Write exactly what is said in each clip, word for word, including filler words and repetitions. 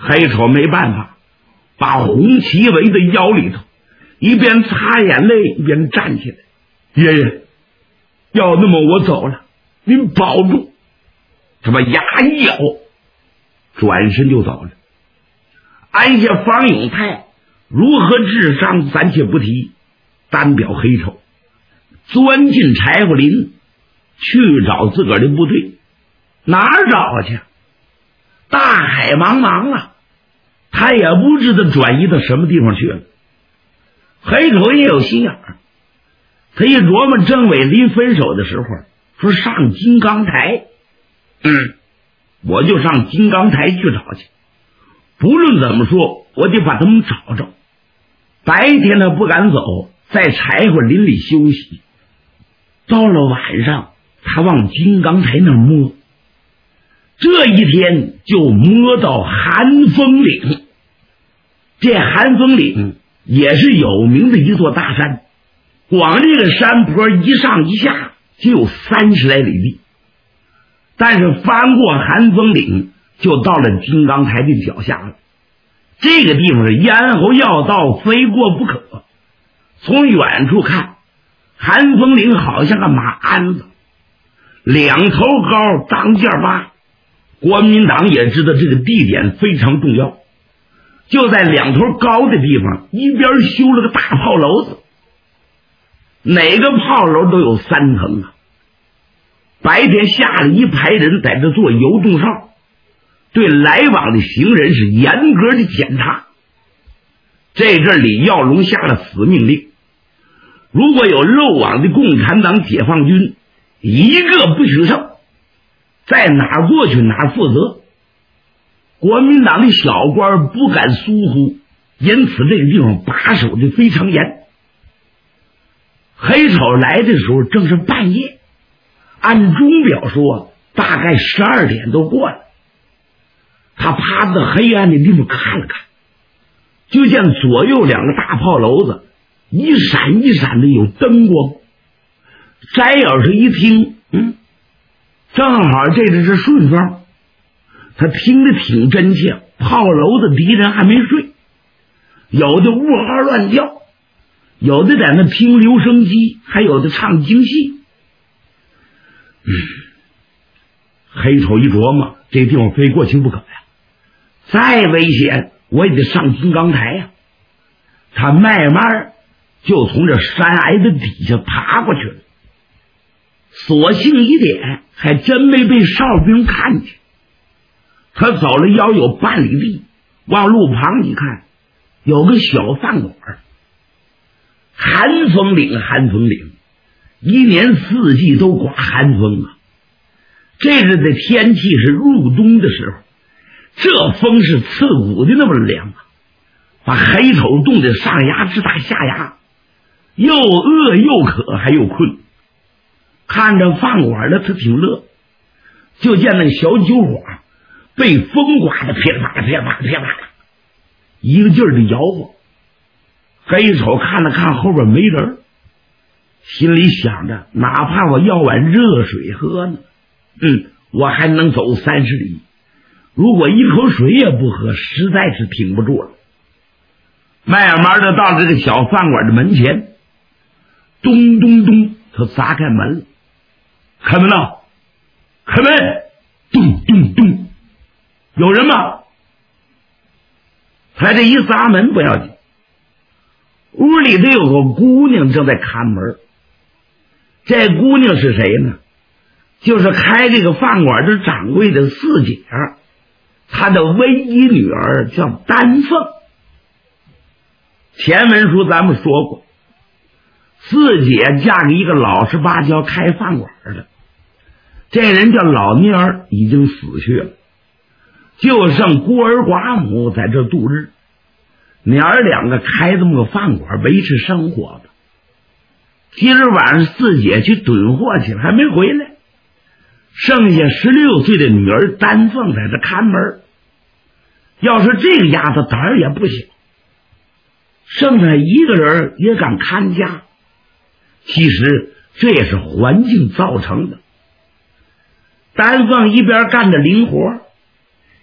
黑丑没办法，把红旗围在腰里头，一边擦眼泪一边站起来。爷爷，要那么我走了，您保住。他把牙一咬，转身就走了。按下方永泰如何治伤暂且不提，单表黑丑钻进柴火林去找自个儿的部队。哪儿找去？大海茫茫啊，他也不知道转移到什么地方去了。黑丑也有心眼儿，他一琢磨政委临分手的时候说上金刚台，嗯，我就上金刚台去找去，不论怎么说我得把他们找着。白天他不敢走，在柴火林里休息。到了晚上，他往金刚台那儿摸，这一天就摸到寒风岭。这寒风岭也是有名的一座大山，光这个山坡一上一下就有三十来里地，但是翻过寒风岭就到了金刚台的脚下了。这个地方是咽喉要道，非过不可。从远处看，寒风岭好像个马鞍子，两头高，当间挖。国民党也知道这个地点非常重要，就在两头高的地方一边修了个大炮楼子，哪个炮楼都有三层啊。白天下了一排人在这做游动哨，对来往的行人是严格的检查。这阵李耀龙下了死命令，如果有漏网的共产党解放军，一个不许剩，在哪儿过去哪儿负责。国民党的小官不敢疏忽，因此这个地方把守的非常严。黑丑来的时候正是半夜，按钟表说大概十二点都过了。他趴在黑暗的地方看了看，就见左右两个大炮楼子一闪一闪的有灯光。摘耳朵一听，嗯，正好这个是顺风，他听得挺真切。炮楼子敌人还没睡，有的呜嚎乱叫，有的在那听留声机，还有的唱京戏。嗯，黑丑一琢磨，这地方非过去不可呀，再危险我也得上金刚台呀。他慢慢就从这山崖的底下爬过去了。所幸一点，还真没被哨兵看见。他走了腰有半里地，往路旁一看，有个小饭馆。寒风岭，寒风岭，一年四季都刮寒风啊。这日的天气是入冬的时候，这风是刺骨的那么凉啊，把黑丑冻得上牙直打下牙，又饿又渴还又困。看着饭馆的他挺乐，就见那小酒火被风刮得噼里啪啦噼里啪啦噼里啪啦一个劲儿的摇晃。黑手看了看后边没人，心里想着哪怕我要碗热水喝呢，嗯，我还能走三十里，如果一口水也不喝，实在是挺不住了。慢慢的到这个小饭馆的门前，咚咚咚，他砸开门了。开门呐！开门！咚咚咚！有人吗？他这一砸门不要紧，屋里头有个姑娘正在看门。这姑娘是谁呢？就是开这个饭馆的掌柜的四姐，她的唯一女儿叫丹凤。前文书咱们说过，四姐嫁给一个老实巴交开饭馆的，这人叫老蔫儿，已经死去了，就剩孤儿寡母在这度日。娘儿两个开这么个饭馆维持生活的。今儿晚上四姐去囤货去了，还没回来，剩下十六岁的女儿丹凤在这看门。要是这个丫头胆儿也不小，剩下一个人也敢看家。其实这也是环境造成的。丹凤一边干着零活，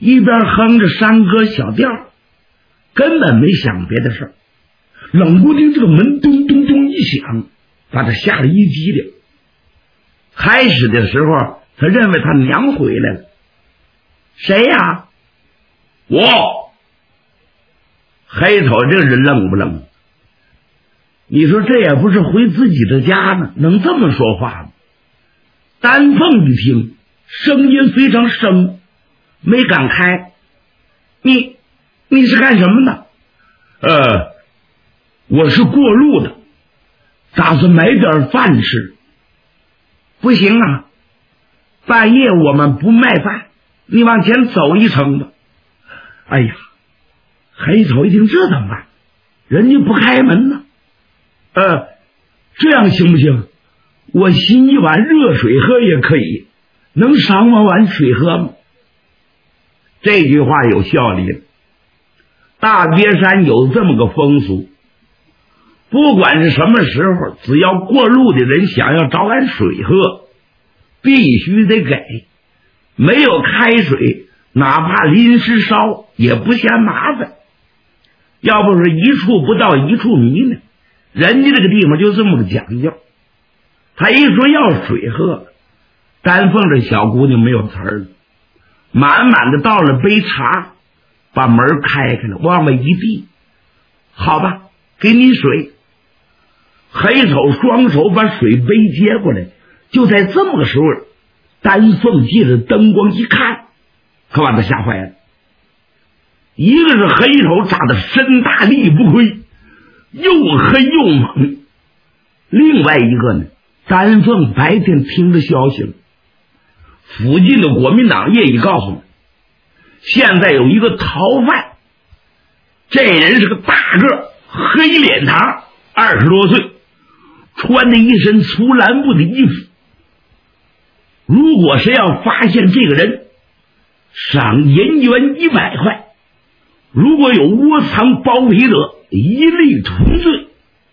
一边哼着山歌小调，根本没想别的事儿。冷不丁这个门咚咚咚一响，把他吓得一激灵。开始的时候他认为他娘回来了。谁呀？我。黑头这是愣不愣？你说这也不是回自己的家呢，能这么说话吗？丹凤一听，声音非常生，没敢开。你你是干什么的？呃，我是过路的，打算买点饭吃。不行啊，半夜我们不卖饭，你往前走一程吧。哎呀，黑头一听这怎么办？人家不开门呢。呃，这样行不行？我沏一碗热水喝也可以，能赏我碗水喝吗？这句话有效力。大别山有这么个风俗，不管是什么时候，只要过路的人想要找碗水喝，必须得给。没有开水，哪怕临时烧也不嫌麻烦。要不是一处不到一处迷呢，人家这个地方就这么个讲究。他一说要水喝，丹凤这小姑娘没有词儿了，满满的倒了杯茶，把门开开了，往外一递，好吧，给你水。黑手双手把水杯接过来，就在这么个时候，丹凤借着灯光一看，可把他吓坏了。一个是黑手长得身大力不亏，又黑又猛，另外一个呢，丹凤白天听着消息了，附近的国民党业已告诉我，现在有一个逃犯，这人是个大个黑脸膛，二十多岁，穿着一身粗蓝布的衣服。如果谁要发现这个人，赏银元一百块，如果有窝藏包围者，一律同罪。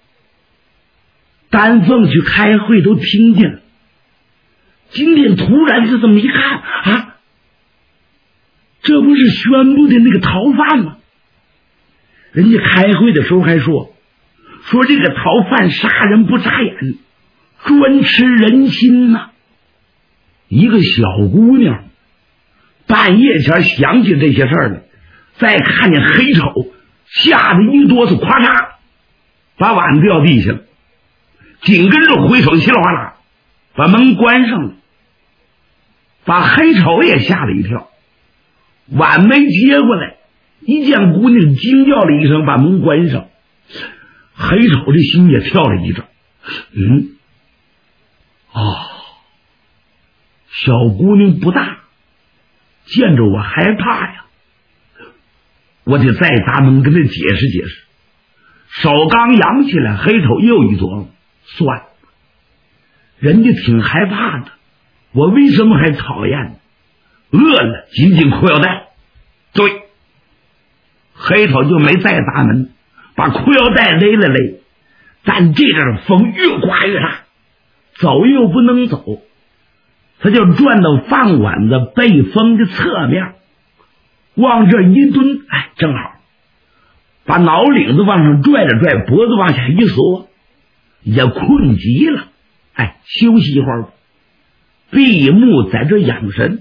丹凤去开会都听见了，今天突然是这么一看啊，这不是宣布的那个逃犯吗？人家开会的时候还说说这个逃犯杀人不眨眼，专吃人心呐、啊。一个小姑娘半夜前想起这些事儿来，再看见黑丑，吓得一哆嗦，咵嚓把碗掉地下了，紧跟着回手稀里哗啦把门关上了，把黑丑也吓了一跳，碗没接过来，一见姑娘惊叫了一声，把门关上。黑丑这心也跳了一阵，嗯，哦，小姑娘不大，见着我害怕呀，我得再砸门跟她解释解释。手刚扬起来，黑丑又一琢磨，算了，人家挺害怕的，我为什么还讨厌呢？饿了紧紧裤腰带。对，黑丑就没再砸门，把裤腰带勒了勒，但这阵风越刮越大，走又不能走，他就转到饭碗子背风的侧面，往这一蹲，哎，正好把脑领子往上拽了拽，脖子往下一缩，也困极了，哎，休息一会儿吧，闭目在这养神。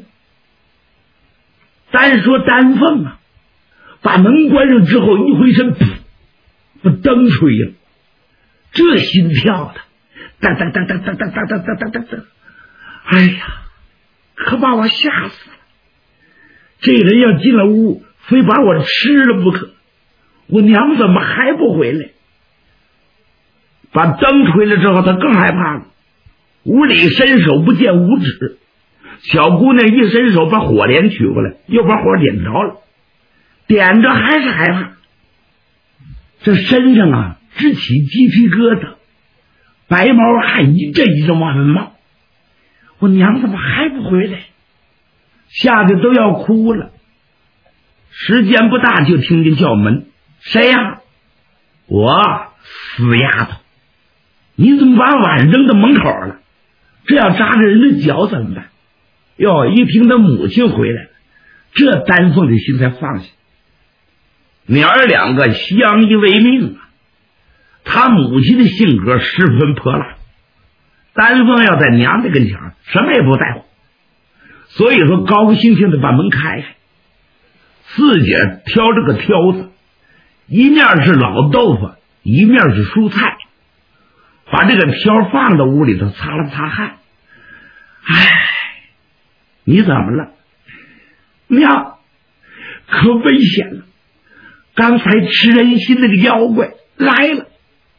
单说丹凤啊，把门关上之后一回身，噗，把灯吹了，这心跳的哒哒哒哒哒哒哒哒哒哒哒哒，哎呀，可把我吓死了！这人要进了屋，非把我吃了不可，我娘怎么还不回来？把灯吹了之后，他更害怕了，屋里伸手不见五指，小姑娘一伸手把火镰取过来，又把火点着了，点着还是害怕，这身上啊直起鸡皮疙瘩，白毛汗一阵一阵往上冒，我娘怎么还不回来？吓得都要哭了。时间不大就听见叫门，谁呀？我，死丫头，你怎么把碗扔到门口了？这要扎着人的脚怎么办？哟，一听他母亲回来了， 这丹凤的心才放下。娘儿两个相依为命啊。他母亲的性格十分泼辣，丹凤要在娘的跟前什么也不在乎，所以说高高兴兴的把门开开。四姐挑这个挑子，一面是老豆腐，一面是蔬菜，把这个挑放到屋里头擦了擦汗。哎，你怎么了？娘，可危险了，刚才吃人心那个妖怪来了。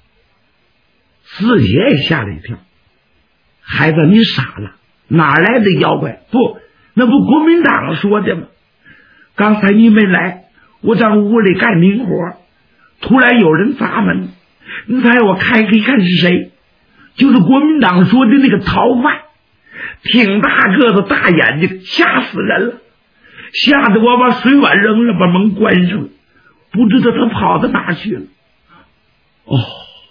四姐也吓了一跳，孩子你傻了，哪来的妖怪？不，那不国民党说的吗？刚才你没来，我在屋里干零活，突然有人砸门，你猜我开开一看是谁？就是国民党说的那个逃犯，挺大个子大眼睛，吓死人了，吓得我把水碗扔了，把门关上了，不知道他跑到哪去了。哦，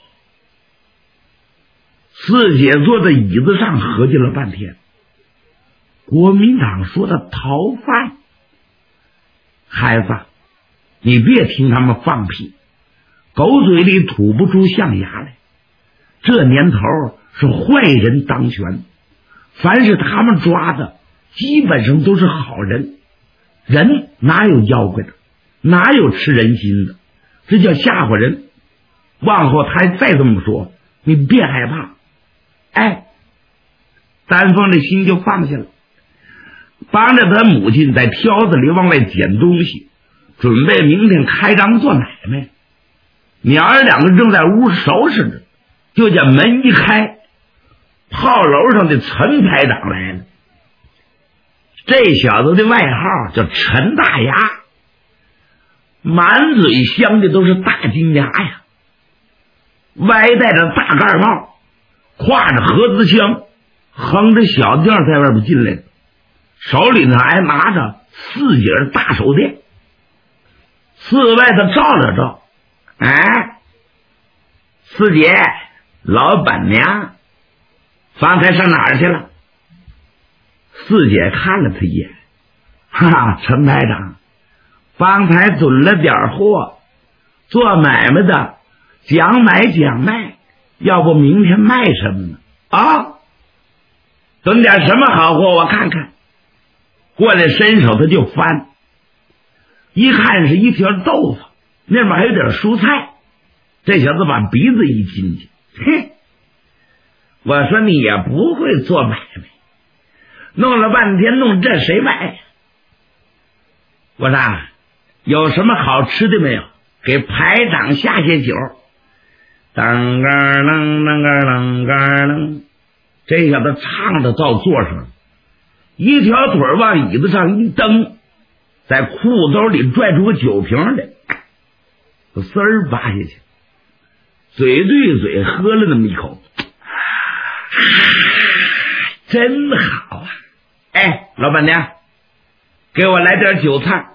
四姐坐在椅子上合计了半天，国民党说的逃犯，孩子你别听他们放屁，狗嘴里吐不出象牙来，这年头是坏人当权，凡是他们抓的基本上都是好人，人哪有妖怪的，哪有吃人心的，这叫吓唬人。往后他再这么说，你别害怕。哎，丹凤的心就放下了，帮着他母亲在挑子里往外捡东西，准备明天开张做买卖。娘儿两个正在屋收拾着，就见门一开，炮楼上的陈排长来了。这小子的外号叫陈大牙，满嘴镶的都是大金牙呀，歪戴着大盖帽，挎着盒子枪，横着小轿在外边进来，手里呢还拿着四节大手电，四外头照了照。哎，四姐，老板娘方才上哪儿去了？四姐看了他一眼，哈哈，陈排长，方才囤了点货，做买卖的讲买讲卖，要不明天卖什么呢？啊，囤点什么好货我看看。过来伸手他就翻，一看是一条豆腐，那边还有点蔬菜。这小子把鼻子一进去，嘿，我说你也不会做买卖，弄了半天弄这谁买呀？我说有什么好吃的没有？给排长下些酒。当个啷当个啷个啷，这小子唱着到座上了，一条腿往椅子上一蹬，在裤兜里拽出个酒瓶来，丝儿拔下去，嘴对嘴喝了那么一口，真好啊！哎，老板娘，给我来点酒菜。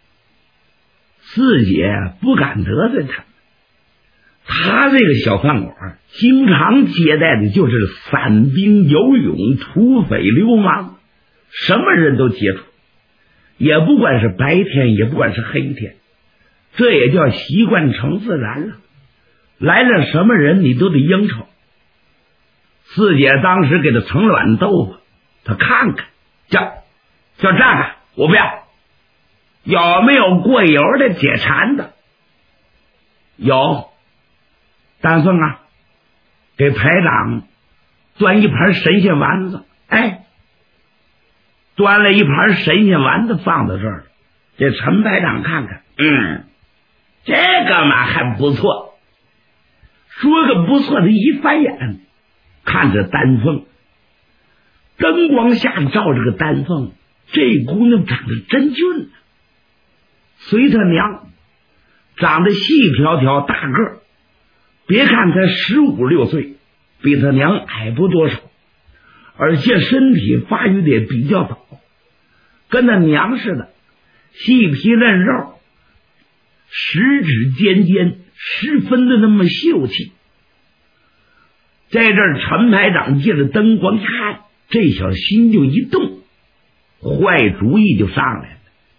四姐不敢得罪他，他这个小饭馆经常接待的就是散兵游勇、土匪流氓，什么人都接触，也不管是白天也不管是黑天，这也叫习惯成自然了。来了什么人你都得应酬。四姐当时给他盛了碗豆腐，他看看，叫叫这个我不要，有没有过油的解馋的？有。丹凤啊，给排长端一盘神仙丸子。哎，端了一盘神仙丸子放到这儿，这陈排长看看，嗯，这个嘛还不错。说个不错的，一翻眼看着丹凤，灯光下照着个丹凤，这姑娘长得真俊啊，随他娘长得细条条大个儿，别看他十五六岁，比他娘矮不多少，而且身体发育的也比较早，跟他娘似的，细皮嫩肉，十指尖尖，十分的那么秀气。在这儿陈排长借着灯光看，这小心就一动，坏主意就上来了。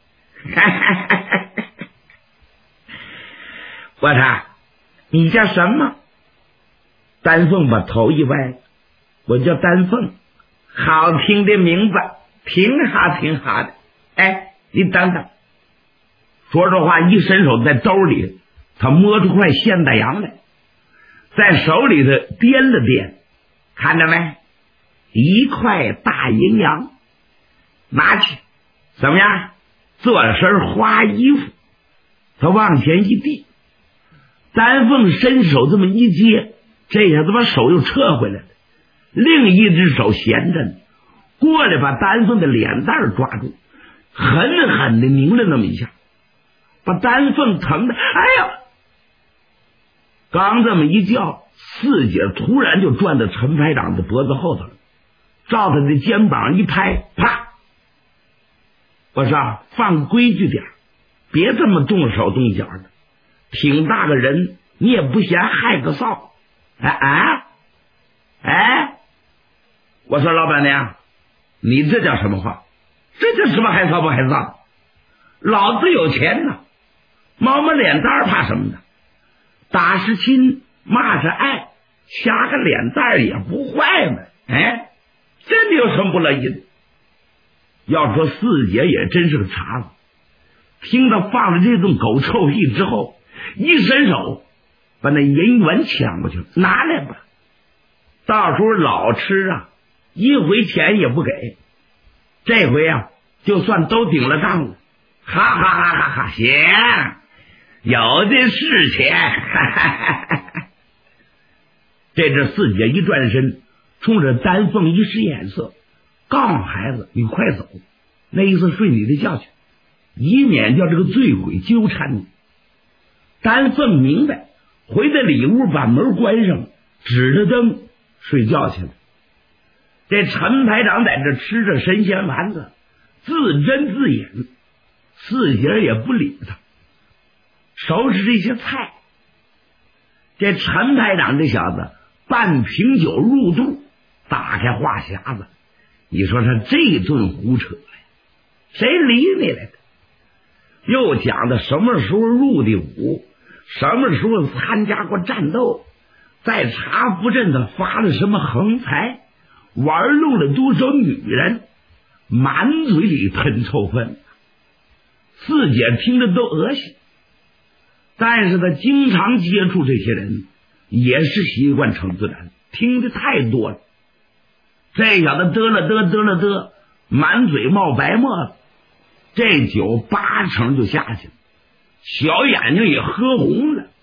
我说你叫什么？丹凤把头一歪，我叫丹凤，好听的名字，挺好挺好的。哎，你等等。说着话，一伸手在兜里，他摸出块现大洋来，在手里头掂了掂，看着没？一块大银洋，拿去，怎么样？做身花衣服。他往前一递，丹凤伸手这么一接，这下子把手又撤回来了，另一只手闲着呢，过来把丹凤的脸蛋抓住，狠狠的拧了那么一下，把丹凤疼的，哎呀！刚这么一叫，四姐突然就转到陈排长的脖子后头了，照他的肩膀一拍，啪！我说放规矩点，别这么动手动脚的，挺大个人，你也不嫌害个臊。哎哎哎！我说老板娘，你这叫什么话？这叫什么害臊不害臊？老子有钱呢，毛毛脸蛋怕什么呢？打是亲，骂是爱，掐个脸蛋也不坏嘛。哎，真的有什么不乐意的？要说四姐也真是个茬子，听到放了这顿狗臭屁之后，一伸手把那银元抢过去了，拿来吧，到时候老吃啊，一回钱也不给，这回啊就算都顶了账了，哈哈哈哈哈！行，有的是钱。哈哈哈哈。这只四姐一转身，冲着丹凤一使眼色，告诉孩子你快走，那意思睡你的觉去，以免叫这个醉鬼纠缠你。丹凤明白，回到里屋把门关上，指着灯睡觉去了。这陈排长在这吃着神仙丸子，自斟自饮，四姐也不理他，收拾这些菜。这陈排长这小子半瓶酒入肚，打开话匣子，你说他这顿胡扯呀，谁理你来的？又讲的什么时候入的伍，什么时候参加过战斗，在茶福镇他发了什么横财，玩弄了多少女人，满嘴里喷臭粪。四姐听着都恶心，但是他经常接触这些人，也是习惯成自然，听的太多了。这小子嘚了嘚嘚了嘚，满嘴冒白沫子，这酒八成就下去了，小眼睛也喝红了。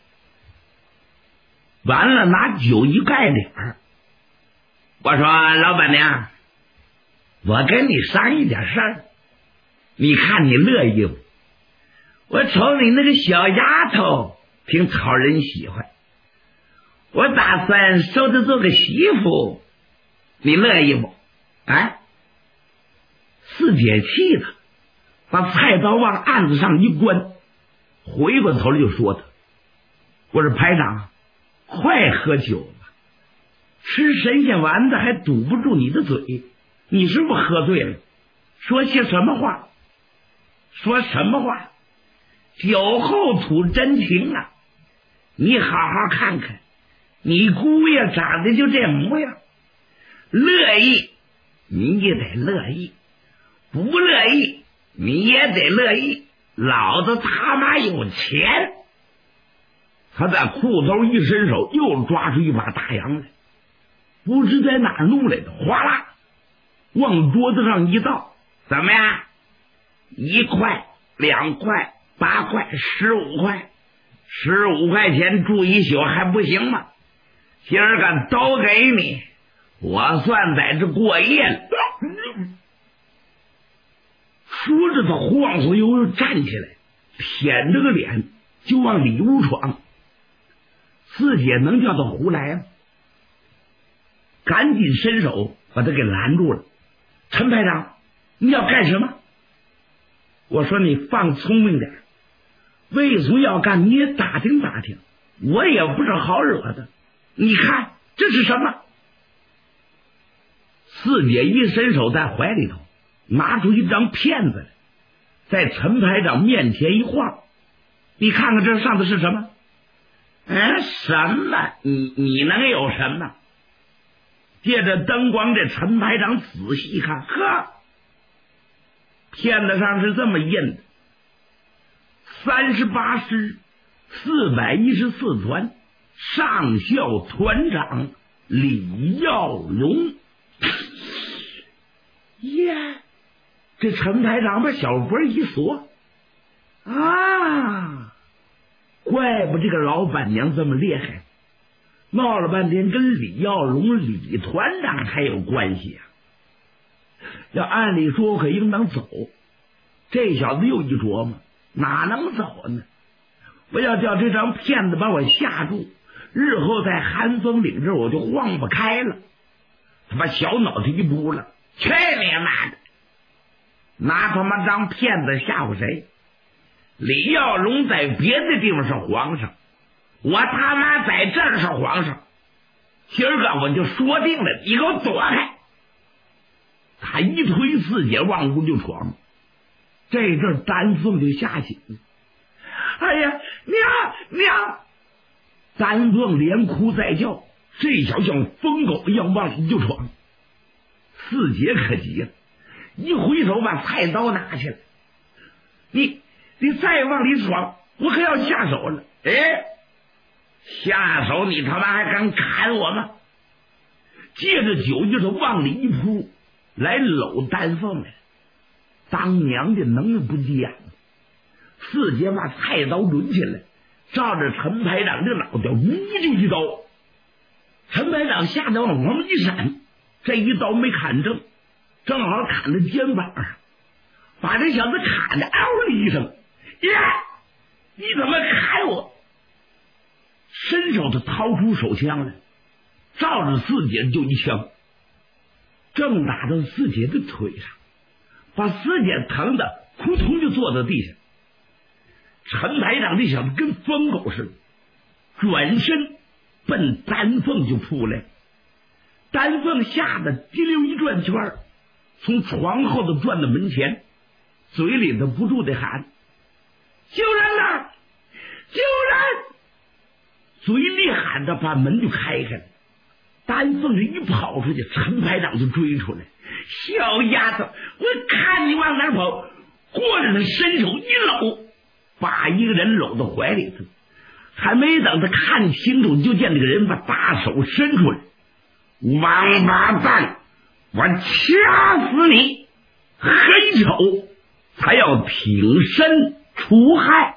完了，拿酒一盖脸儿。我说老板娘，我跟你商议点事儿，你看你乐意不？我瞅你那个小丫头挺讨人喜欢，我打算收她做个媳妇，你乐意不？哎，四姐气他，把菜刀往案子上一关，回过头来就说他，我说排长，快喝酒吧，吃神仙丸子还堵不住你的嘴，你是不是喝醉了？说些什么话？说什么话？酒后吐真情啊！你好好看看，你姑爷长得就这模样，乐意你也得乐意，不乐意你也得乐意，老子他妈有钱。他在裤兜一伸手，又抓出一把大洋来，不知在哪儿弄来的，哗啦往桌子上一倒，怎么样？一块、两块、八块、十五块，十五块钱住一宿还不行吗？今儿个都给你，我算在这过夜了。说着，他晃晃悠悠站起来，舔着个脸就往里屋闯。四姐能叫他胡来吗？赶紧伸手把他给拦住了。陈排长，你要干什么？我说你放聪明点，为什么要干你也打听打听，我也不是好惹的。你看这是什么？四姐一伸手在怀里头拿出一张片子来， 在陈排长面前一晃，你看看这上的是什么？嗯，什么？你你能有什么？借着灯光，这陈排长仔细看，呵，片子上是这么印的：三十八师四百一十四团上校团长李耀龙。耶！这陈排长把小脖一锁，啊，怪不这个老板娘这么厉害，闹了半天跟李耀龙李团长还有关系啊！要按理说我可应当走，这小子又一琢磨，哪能走呢？我要叫这张骗子把我吓住，日后在寒风岭这我就晃不开了。他把小脑袋一扑了，去你妈的！拿他妈当骗子吓唬谁？李耀龙在别的地方是皇上，我他妈在这儿是皇上，今儿个我就说定了，你给我躲开！他一推四姐往屋就闯，这阵丹凤就吓醒了。哎呀，娘娘！丹凤连哭带叫，这小像疯狗一样往里就闯。四姐可急了，一回头把菜刀拿起来，你你再往里闯，我可要下手了！哎，下手你他妈还敢砍我吗？借着酒就是往里一扑，来搂丹凤来。当娘的能不急眼吗？四姐把菜刀抡起来，照着陈排长的脑袋呜就一刀。陈排长吓得往旁边一闪，这一刀没砍正，正好砍在肩膀上，把这小子砍的嗷的一声。呀，你怎么砍我？伸手他掏出手枪来，照着四姐就一枪，正打到四姐的腿上，把四姐疼的扑通就坐在地上。陈排长这小子跟疯狗似的，转身奔丹凤就扑来。丹凤吓得滴溜一转圈，从床后头转到门前，嘴里头不住的喊：救人呐！救人！嘴里喊着，把门就开开了。丹凤这一跑出去，陈排长就追出来。小丫头，我看你往哪跑！过来，他伸手一搂，把一个人搂到怀里头。还没等他看清楚，就见这个人把大手伸出来。王八蛋，我掐死你！黑手才要挺身除害。